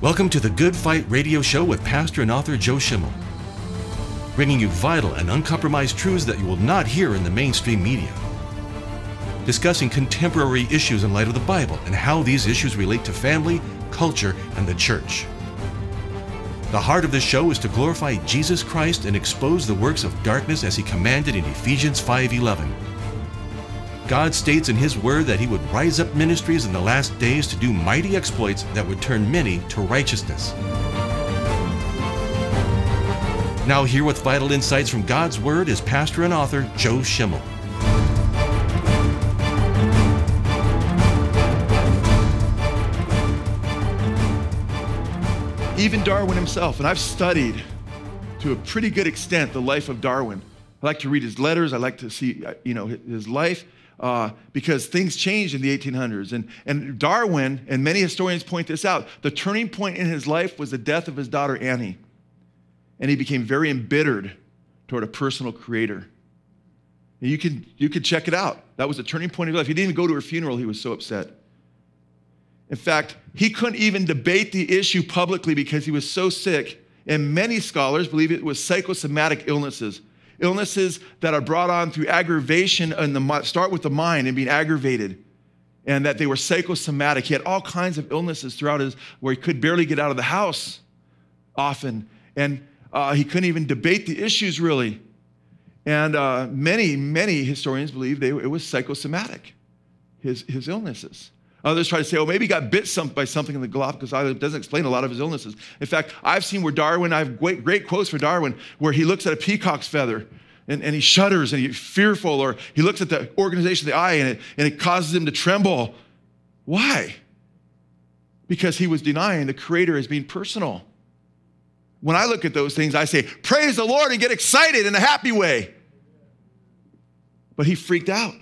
Welcome to the Good Fight Radio Show with pastor and author Joe Schimmel, bringing you vital and uncompromised truths that you will not hear in the mainstream media, discussing contemporary issues in light of the Bible and how these issues relate to family, culture, and the church. The heart of the show is to glorify Jesus Christ and expose the works of darkness as he commanded in Ephesians 5:11. God states in his word that he would rise up ministries in the last days to do mighty exploits that would turn many to righteousness. Now here with vital insights from God's word is pastor and author Joe Schimmel. Even Darwin himself, and I've studied to a pretty good extent the life of Darwin. I like to read his letters. I like to see, his life. Because things changed in the 1800s. And Darwin, and many historians point this out, the turning point in his life was the death of his daughter Annie. And he became very embittered toward a personal creator. And you could check it out. That was the turning point of his life. He didn't even go to her funeral. He was so upset. In fact, he couldn't even debate the issue publicly because he was so sick. And many scholars believe it was psychosomatic illnesses. Illnesses that are brought on through aggravation and start with the mind and being aggravated, and that they were psychosomatic. He had all kinds of illnesses throughout where he could barely get out of the house often, and he couldn't even debate the issues really. And many historians believe it was psychosomatic, his illnesses. Others try to say, maybe he got bit by something in the Galapagos Island. It doesn't explain a lot of his illnesses. In fact, I've seen where Darwin, I have great quotes for Darwin, where he looks at a peacock's feather and he shudders and he's fearful, or he looks at the organization of the eye and it causes him to tremble. Why? Because he was denying the Creator as being personal. When I look at those things, I say, praise the Lord, and get excited in a happy way. But he freaked out.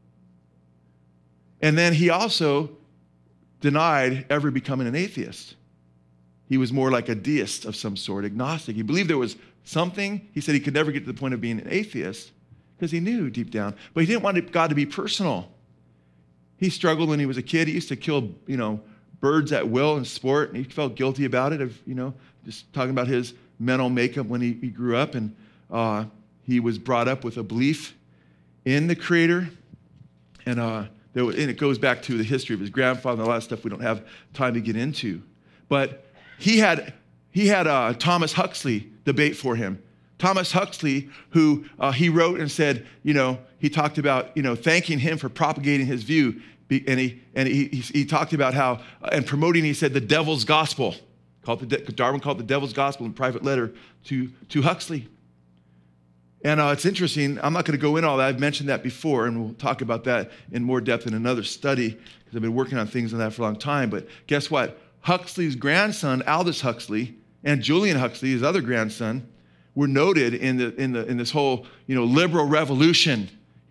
And then he also denied ever becoming an atheist. He was more like a deist of some sort, agnostic. He believed there was something. He said he could never get to the point of being an atheist because he knew deep down. But he didn't want God to be personal. He struggled when he was a kid. He used to kill, birds at will in sport, and he felt guilty about it, just talking about his mental makeup when he grew up. And he was brought up with a belief in the Creator. And it goes back to the history of his grandfather and a lot of stuff we don't have time to get into. But he had Thomas Huxley debate for him. Thomas Huxley, who he wrote and said, he talked about, thanking him for propagating his view. And he talked about how, and promoting, he said, the devil's gospel. Darwin called it the devil's gospel in private letter to Huxley. And it's interesting, I'm not going to go into all that. I've mentioned that before, and we'll talk about that in more depth in another study, because I've been working on things on that for a long time. But guess what? Huxley's grandson, Aldous Huxley, and Julian Huxley, his other grandson, were noted in this whole, liberal revolution.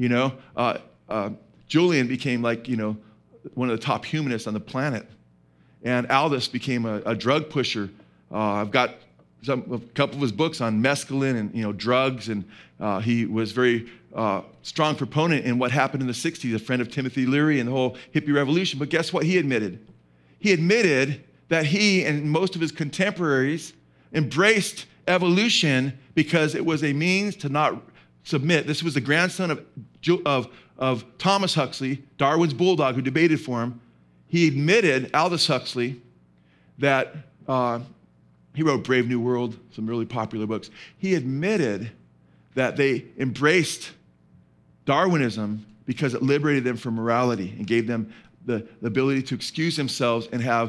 Julian became one of the top humanists on the planet. And Aldous became a drug pusher. I've got a couple of his books on mescaline and drugs, and he was very strong proponent in what happened in the 60s, a friend of Timothy Leary and the whole hippie revolution. But guess what he admitted? He admitted that he and most of his contemporaries embraced evolution because it was a means to not submit. This was the grandson of Thomas Huxley, Darwin's bulldog, who debated for him. He admitted, Aldous Huxley, that he wrote Brave New World, some really popular books. He admitted that they embraced Darwinism because it liberated them from morality and gave them the ability to excuse themselves and have,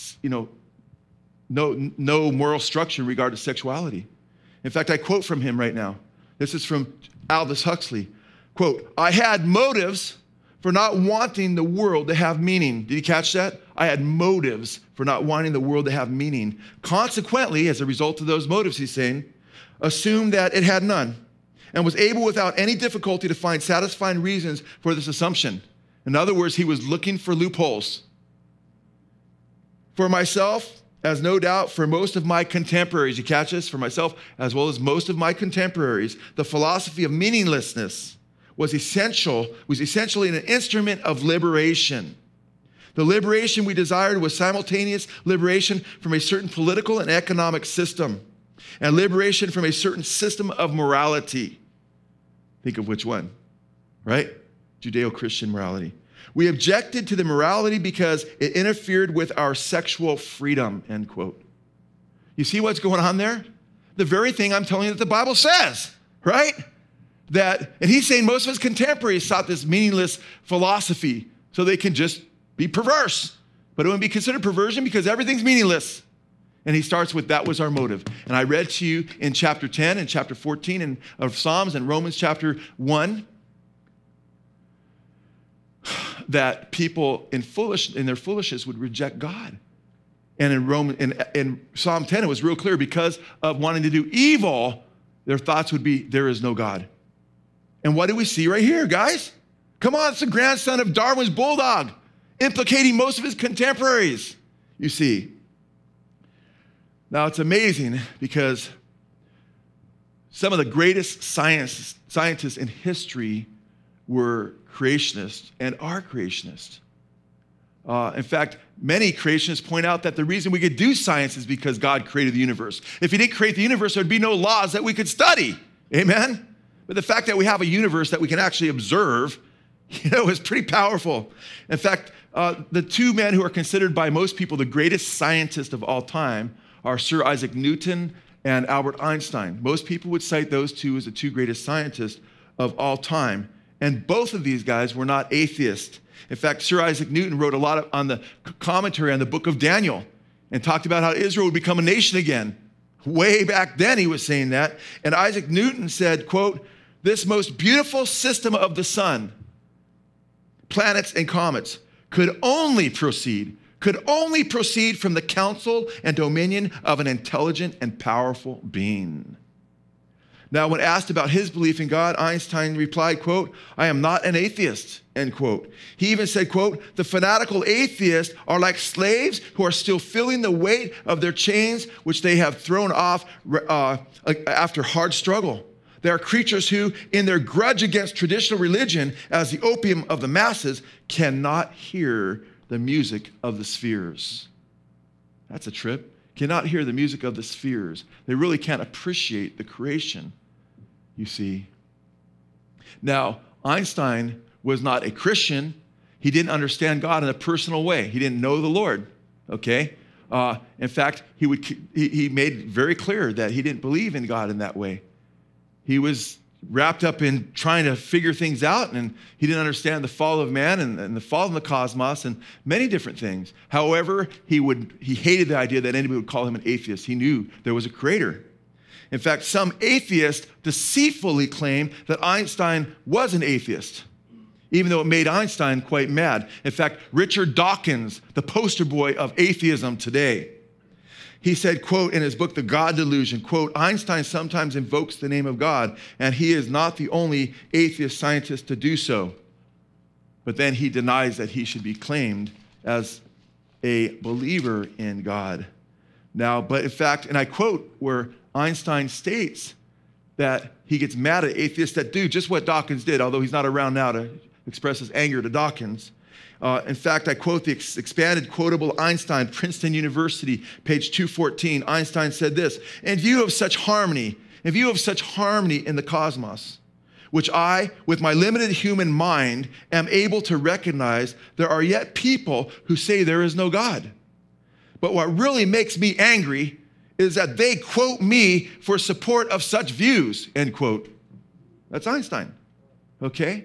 no moral structure in regard to sexuality. In fact, I quote from him right now. This is from Aldous Huxley. Quote, I had motives for not wanting the world to have meaning. Did you catch that? I had motives for not wanting the world to have meaning. Consequently, as a result of those motives, he's saying, assumed that it had none and was able without any difficulty to find satisfying reasons for this assumption. In other words, he was looking for loopholes. For myself, as no doubt for most of my contemporaries, you catch this? For myself, as well as most of my contemporaries, the philosophy of meaninglessness was essentially an instrument of liberation. The liberation we desired was simultaneous liberation from a certain political and economic system and liberation from a certain system of morality. Think of which one, right? Judeo-Christian morality. We objected to the morality because it interfered with our sexual freedom, end quote. You see what's going on there? The very thing I'm telling you that the Bible says, right? And he's saying most of his contemporaries sought this meaningless philosophy so they can just be perverse. But it wouldn't be considered perversion because everything's meaningless. And he starts with, that was our motive. And I read to you in chapter 10 and chapter 14 of Psalms and Romans chapter 1 that people in their foolishness would reject God. And in Psalm 10, it was real clear, because of wanting to do evil, their thoughts would be, there is no God. And what do we see right here, guys? Come on, it's the grandson of Darwin's bulldog, implicating most of his contemporaries, you see. Now, it's amazing because some of the greatest scientists in history were creationists and are creationists. In fact, many creationists point out that the reason we could do science is because God created the universe. If he didn't create the universe, there'd be no laws that we could study. Amen? But the fact that we have a universe that we can actually observe, is pretty powerful. In fact, the two men who are considered by most people the greatest scientists of all time are Sir Isaac Newton and Albert Einstein. Most people would cite those two as the two greatest scientists of all time. And both of these guys were not atheists. In fact, Sir Isaac Newton wrote a lot on the commentary on the book of Daniel and talked about how Israel would become a nation again. Way back then he was saying that. And Isaac Newton said, quote, this most beautiful system of the sun, planets and comets, could only proceed from the counsel and dominion of an intelligent and powerful being. Now, when asked about his belief in God, Einstein replied, quote, I am not an atheist, end quote. He even said, quote, the fanatical atheists are like slaves who are still feeling the weight of their chains, which they have thrown off after hard struggle. They are creatures who, in their grudge against traditional religion as the opium of the masses, cannot hear the music of the spheres. That's a trip. Cannot hear the music of the spheres. They really can't appreciate the creation, you see. Now, Einstein was not a Christian. He didn't understand God in a personal way. He didn't know the Lord, okay? In fact, he made very clear that he didn't believe in God in that way. He was wrapped up in trying to figure things out, and he didn't understand the fall of man and the fall of the cosmos and many different things. However, he hated the idea that anybody would call him an atheist. He knew there was a creator. In fact, some atheists deceitfully claim that Einstein was an atheist, even though it made Einstein quite mad. In fact, Richard Dawkins, the poster boy of atheism today, he said, quote, in his book, The God Delusion, quote, Einstein sometimes invokes the name of God, and he is not the only atheist scientist to do so. But then he denies that he should be claimed as a believer in God. Now, but in fact, and I quote where Einstein states that he gets mad at atheists that do just what Dawkins did, although he's not around now to express his anger to Dawkins. In fact, I quote the expanded quotable Einstein, Princeton University, page 214. Einstein said this, in view of such harmony in the cosmos, which I, with my limited human mind, am able to recognize, there are yet people who say there is no God. But what really makes me angry is that they quote me for support of such views, end quote. That's Einstein, okay?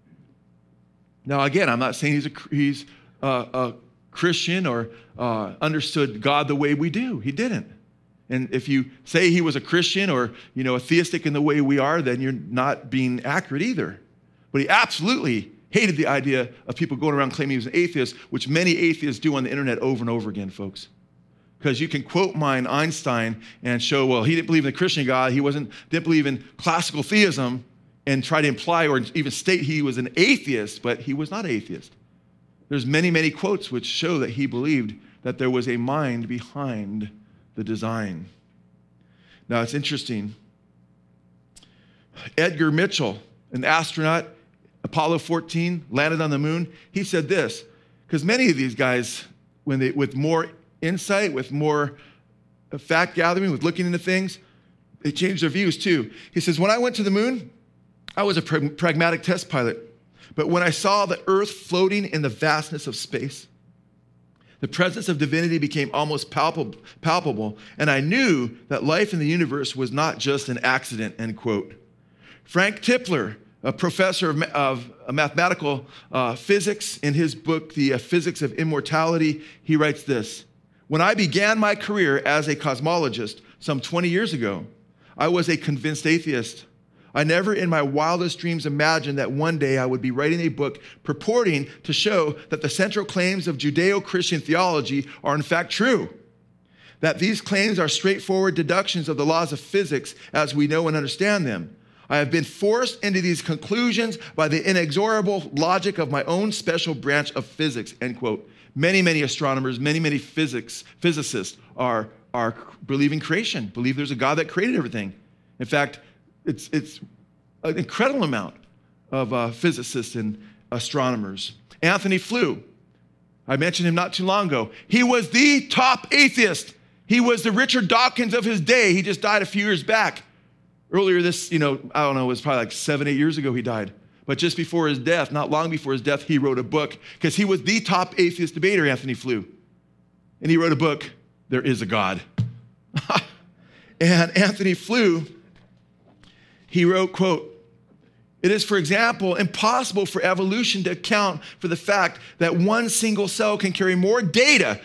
Now, again, I'm not saying he's a Christian or understood God the way we do. He didn't. And if you say he was a Christian or, a theistic in the way we are, then you're not being accurate either. But he absolutely hated the idea of people going around claiming he was an atheist, which many atheists do on the internet over and over again, folks. Because you can quote mine Einstein and show, well, he didn't believe in the Christian God. He didn't believe in classical theism, and try to imply or even state he was an atheist, but he was not an atheist. There's many, many quotes which show that he believed that there was a mind behind the design. Now, it's interesting. Edgar Mitchell, an astronaut, Apollo 14, landed on the moon. He said this, Because many of these guys, with more insight, with more fact gathering, with looking into things, they change their views too. He says, when I went to the moon, I was a pragmatic test pilot. But when I saw the earth floating in the vastness of space, the presence of divinity became almost palpable, and I knew that life in the universe was not just an accident, end quote. Frank Tipler, a professor of mathematical physics, in his book, The Physics of Immortality, he writes this: when I began my career as a cosmologist some 20 years ago, I was a convinced atheist. I never in my wildest dreams imagined that one day I would be writing a book purporting to show that the central claims of Judeo-Christian theology are in fact true, that these claims are straightforward deductions of the laws of physics as we know and understand them. I have been forced into these conclusions by the inexorable logic of my own special branch of physics, end quote. Many astronomers, many physicists are believing creation, believe there's a God that created everything. In fact, it's an incredible amount of physicists and astronomers. Anthony Flew, I mentioned him not too long ago. He was the top atheist. He was the Richard Dawkins of his day. He just died a few years back. Earlier this, I don't know, it was probably like 7-8 years ago he died. But just before his death, not long before his death, he wrote a book because he was the top atheist debater, Anthony Flew. And he wrote a book, There Is a God. And Anthony Flew, he wrote, quote, it is, for example, impossible for evolution to account for the fact that one single cell can carry more data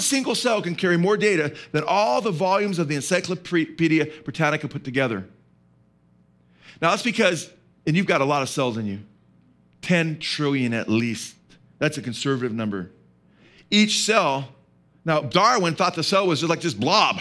than all the volumes of the Encyclopedia Britannica put together. Now, that's because, and you've got a lot of cells in you, 10 trillion at least. That's a conservative number. Each cell, now Darwin thought the cell was just like this blob.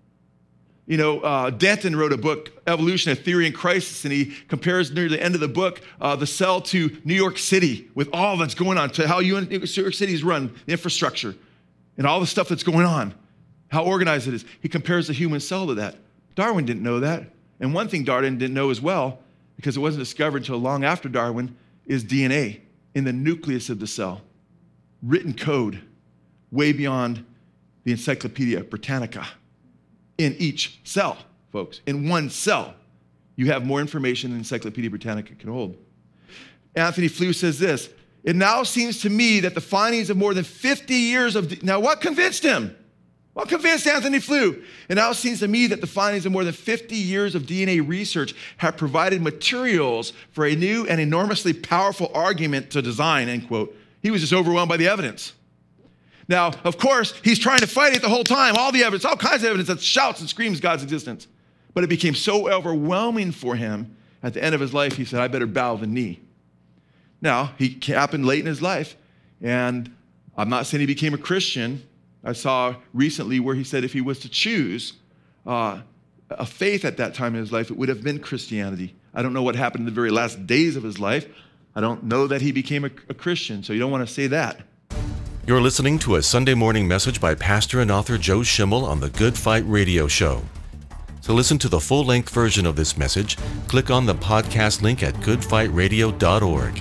Denton wrote a book, Evolution, A Theory in Crisis, and he compares near the end of the book the cell to New York City with all that's going on, to how New York City is run, the infrastructure, and all the stuff that's going on, how organized it is. He compares the human cell to that. Darwin didn't know that. And one thing Darwin didn't know as well, because it wasn't discovered until long after Darwin, is DNA in the nucleus of the cell. Written code way beyond the Encyclopedia Britannica. In each cell, folks. In one cell, you have more information than Encyclopedia Britannica can hold. Anthony Flew says this: it now seems to me that the findings of more than 50 years of... Now, what convinced him? What convinced Anthony Flew? It now seems to me that the findings of more than 50 years of DNA research have provided materials for a new and enormously powerful argument to design, end quote. He was just overwhelmed by the evidence. Now, of course, he's trying to fight it the whole time. All the evidence, all kinds of evidence that shouts and screams God's existence. But it became so overwhelming for him, at the end of his life, he said, I better bow the knee. Now, it happened late in his life, and I'm not saying he became a Christian. I saw recently where he said if he was to choose a faith at that time in his life, it would have been Christianity. I don't know what happened in the very last days of his life. I don't know that he became a Christian, so you don't want to say that. You're listening to a Sunday morning message by pastor and author Joe Schimmel on the Good Fight Radio Show. To listen to the full-length version of this message, click on the podcast link at goodfightradio.org.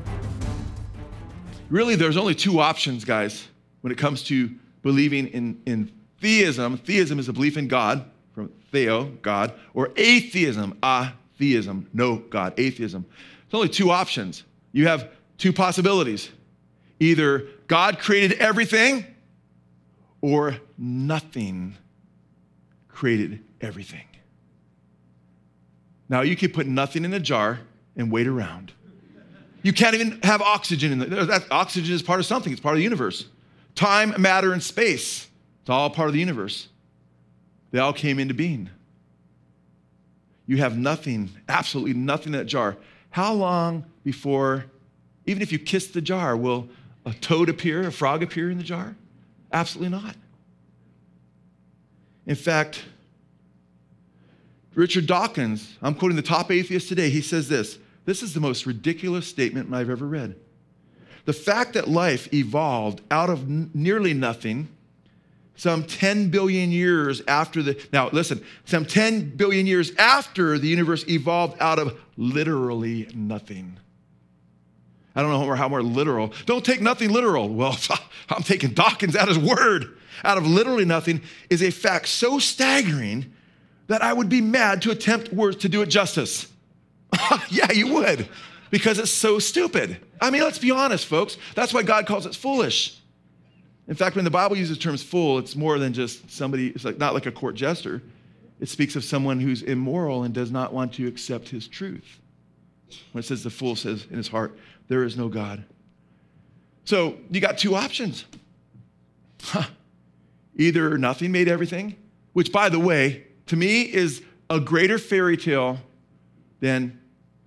Really, there's only two options, guys, when it comes to believing in theism. Theism is a belief in God, from theo, God, or atheism, atheism, no God, atheism. There's only two options. You have two possibilities. Either God created everything or nothing created everything. Now, you could put nothing in a jar and wait around. You can't even have oxygen in there. Oxygen is part of something. It's part of the universe. Time, matter, and space. It's all part of the universe. They all came into being. You have nothing, absolutely nothing in that jar. How long before, even if you kiss the jar, will a toad appear, a frog appear in the jar? Absolutely not. In fact, Richard Dawkins, I'm quoting the top atheist today, he says this: this is the most ridiculous statement I've ever read. The fact that life evolved out of nearly nothing some 10 billion years after some 10 billion years after the universe evolved out of literally nothing. I don't know how more literal. Don't take nothing literal. Well, I'm taking Dawkins at his word. Out of literally nothing is a fact so staggering that I would be mad to attempt words to do it justice. Yeah, you would, because it's so stupid. I mean, let's be honest, folks. That's why God calls it foolish. In fact, when the Bible uses terms fool, it's more than just somebody, it's like not like a court jester. It speaks of someone who's immoral and does not want to accept his truth. When it says the fool says in his heart, there is no God. So you got two options. Either nothing made everything, which, by the way, to me is a greater fairy tale than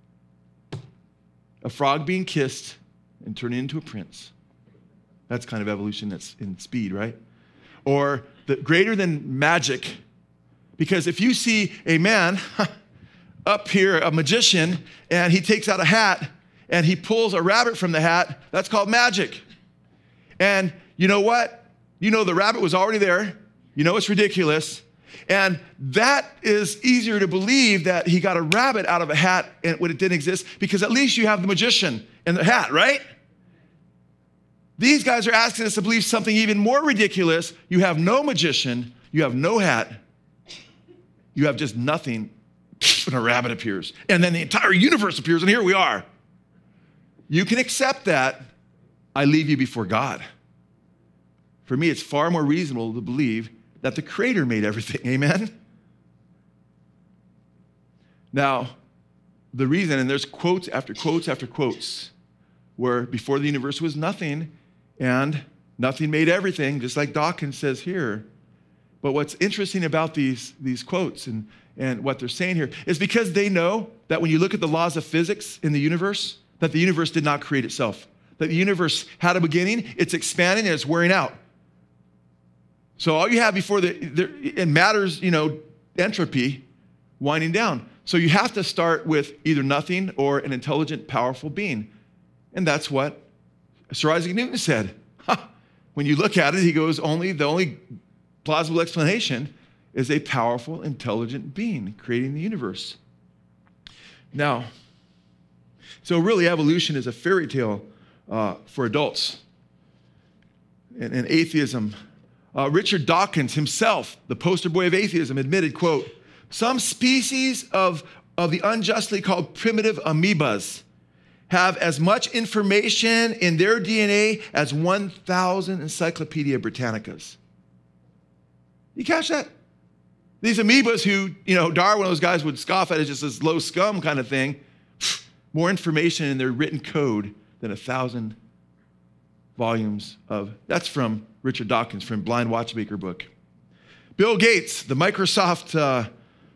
a frog being kissed and turning into a prince. That's kind of evolution that's in speed, right? Or the greater than magic, because if you see a man up here, a magician, and he takes out a hat and he pulls a rabbit from the hat, that's called magic. And you know what? You know the rabbit was already there. You know it's ridiculous. And that is easier to believe that he got a rabbit out of a hat when it didn't exist, because at least you have the magician in the hat, right? These guys are asking us to believe something even more ridiculous. You have no magician, you have no hat, you have just nothing, and a rabbit appears. And then the entire universe appears, and here we are. You can accept that. I leave you before God. For me, it's far more reasonable to believe that the Creator made everything. Amen? Now, the reason, and there's quotes after quotes after quotes, where before the universe was nothing, and nothing made everything, just like Dawkins says here. But what's interesting about these quotes and what they're saying here is because they know that when you look at the laws of physics in the universe, that the universe did not create itself. That the universe had a beginning, it's expanding, and it's wearing out. So all you have before it matters, entropy, winding down. So you have to start with either nothing or an intelligent, powerful being. And that's what Sir Isaac Newton said. When you look at it, he goes, the only plausible explanation is a powerful, intelligent being creating the universe. Now, so really evolution is a fairy tale for adults. And atheism. Richard Dawkins himself, the poster boy of atheism, admitted, quote, some species of the unjustly called primitive amoebas have as much information in their DNA as 1,000 Encyclopedia Britannicas. You catch that? These amoebas who, Darwin and those guys would scoff at as just this low scum kind of thing, more information in their written code than 1,000 volumes of, that's from Richard Dawkins from Blind Watchmaker book. Bill Gates, the Microsoft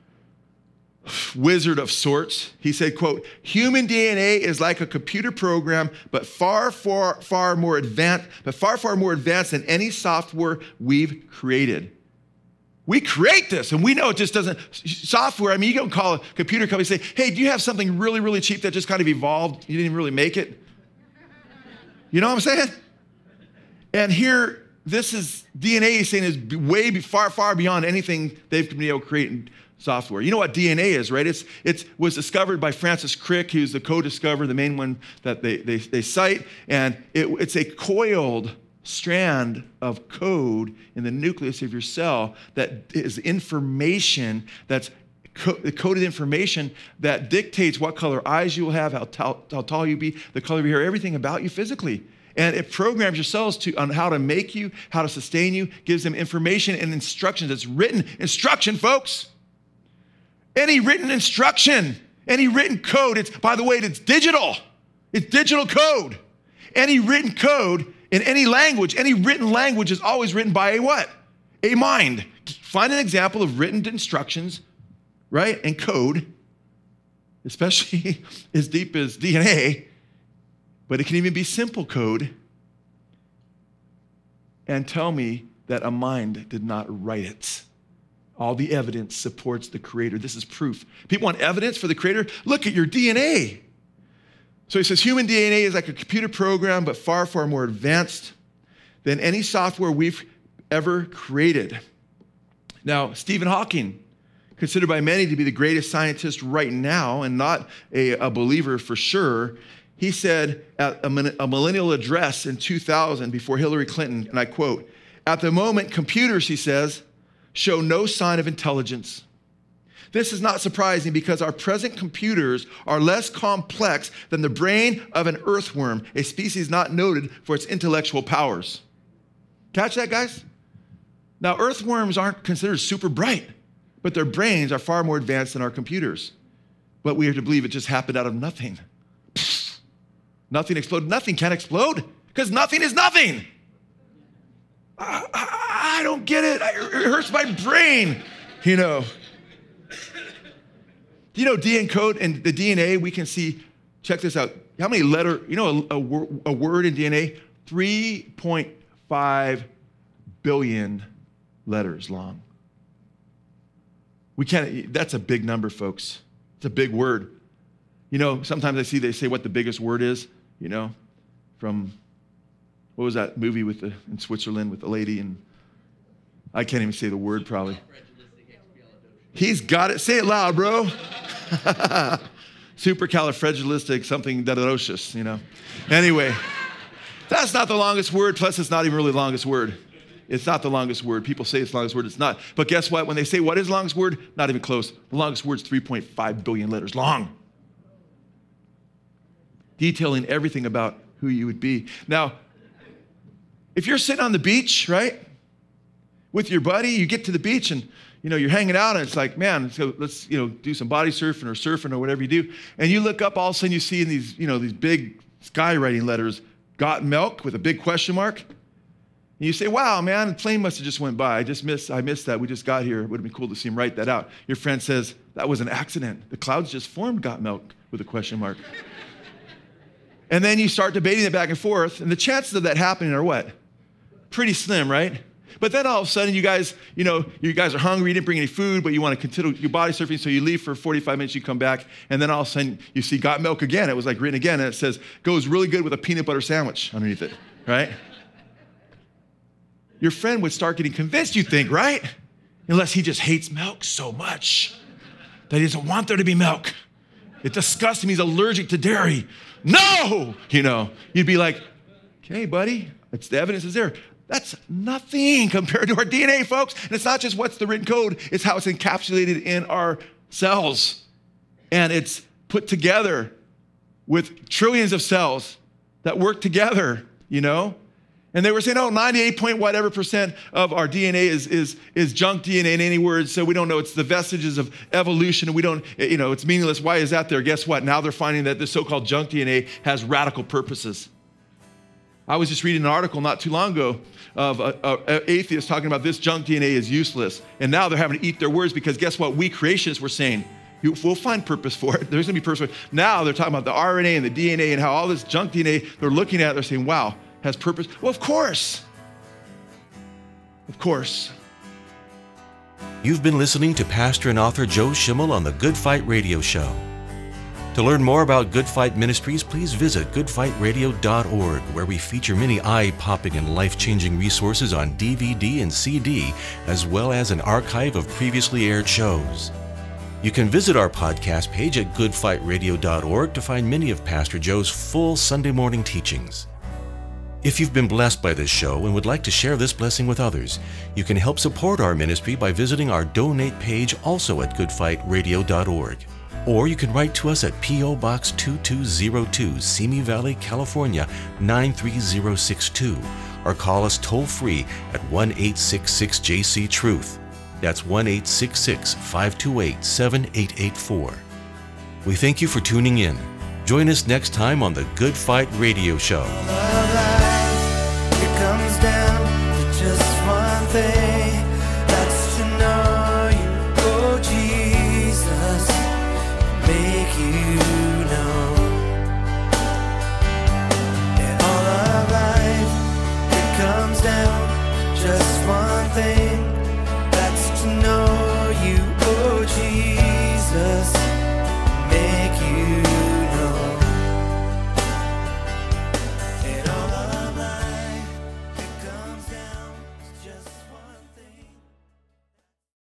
wizard of sorts, he said, quote, human DNA is like a computer program, but far more advanced than any software we've created. We create this, and we know it just doesn't, software, you don't call a computer company and say, hey, do you have something really, really cheap that just kind of evolved? You didn't even really make it. You know what I'm saying? And here, this is DNA saying is way far beyond anything they've been able to create in software. You know what DNA is, right? It was discovered by Francis Crick, who's the co-discoverer, the main one that they cite, and it's a coiled strand of code in the nucleus of your cell that is information that's coded information that dictates what color eyes you will have, how tall you be, the color of your hair, everything about you physically. And it programs your cells on how to make you, how to sustain you, gives them information and instructions. It's written instruction, folks. Any written instruction, any written code, by the way, it's digital. It's digital code. Any written code in any language, any written language is always written by a what? A mind. Find an example of written instructions, right? And code, especially as deep as DNA, but it can even be simple code, and tell me that a mind did not write it. All the evidence supports the Creator. This is proof. People want evidence for the Creator? Look at your DNA. So he says human DNA is like a computer program, but far more advanced than any software we've ever created. Now, Stephen Hawking, considered by many to be the greatest scientist right now and not a believer for sure, he said at a millennial address in 2000 before Hillary Clinton, and I quote, "At the moment, computers," he says, "show no sign of intelligence. This is not surprising because our present computers are less complex than the brain of an earthworm, a species not noted for its intellectual powers." Catch that, guys? Now, earthworms aren't considered super bright, but their brains are far more advanced than our computers. But we are to believe it just happened out of nothing. Pfft. Nothing exploded. Nothing can explode because nothing is nothing. I don't get it. It hurts my brain, you know. Do you know DNA code and the DNA we can see? Check this out. How many letters? You know a word in DNA? 3.5 billion letters long. We can't. That's a big number, folks. It's a big word. You know, sometimes they say what the biggest word is. You know, from what was that movie in Switzerland with the lady, and I can't even say the word probably. He's got it. Say it loud, bro. Supercalifragilistic something dadalocious, you know. Anyway, that's not the longest word, plus it's not even really the longest word. It's not the longest word. People say it's the longest word. It's not. But guess what? When they say what is the longest word, not even close. The longest word is 3.5 billion letters long. Detailing everything about who you would be. Now, if you're sitting on the beach, right, with your buddy, you get to the beach and you're hanging out and it's like, man, so let's do some body surfing or surfing or whatever you do. And you look up, all of a sudden you see in these these big skywriting letters, "Got milk?" with a big question mark. And you say, "Wow, man, the plane must have just went by. I missed that. We just got here. It would have been cool to see him write that out." Your friend says, "That was an accident. The clouds just formed got milk with a question mark." And then you start debating it back and forth, and the chances of that happening are what? Pretty slim, right? But then all of a sudden, you guys are hungry, you didn't bring any food, but you want to continue your body surfing, so you leave for 45 minutes, you come back, and then all of a sudden, you see "got milk" again. It was like written again, and it says, "goes really good with a peanut butter sandwich" underneath it, right? Your friend would start getting convinced, you think, right? Unless he just hates milk so much that he doesn't want there to be milk. It disgusts him, he's allergic to dairy. No! You'd be like, "Okay, buddy, the evidence is there." That's nothing compared to our DNA, folks. And it's not just what's the written code, it's how it's encapsulated in our cells. And it's put together with trillions of cells that work together, And they were saying, 98% of our DNA is junk DNA in any words, so we don't know. It's the vestiges of evolution, and we don't, it's meaningless. Why is that there? Guess what? Now they're finding that this so-called junk DNA has radical purposes. I was just reading an article not too long ago of an atheist talking about this junk DNA is useless. And now they're having to eat their words because guess what? We creationists were saying, we'll find purpose for it. There's going to be purpose for it. Now they're talking about the RNA and the DNA and how all this junk DNA, they're looking at it, they're saying, wow, has purpose. Well, of course. Of course. You've been listening to Pastor and author Joe Schimmel on the Good Fight Radio Show. To learn more about Good Fight Ministries, please visit goodfightradio.org, where we feature many eye-popping and life-changing resources on DVD and CD, as well as an archive of previously aired shows. You can visit our podcast page at goodfightradio.org to find many of Pastor Joe's full Sunday morning teachings. If you've been blessed by this show and would like to share this blessing with others, you can help support our ministry by visiting our donate page also at goodfightradio.org. Or you can write to us at P.O. Box 2202, Simi Valley, California, 93062, or call us toll-free at 1-866-JC-TRUTH. That's 1-866-528-7884. We thank you for tuning in. Join us next time on the Good Fight Radio Show.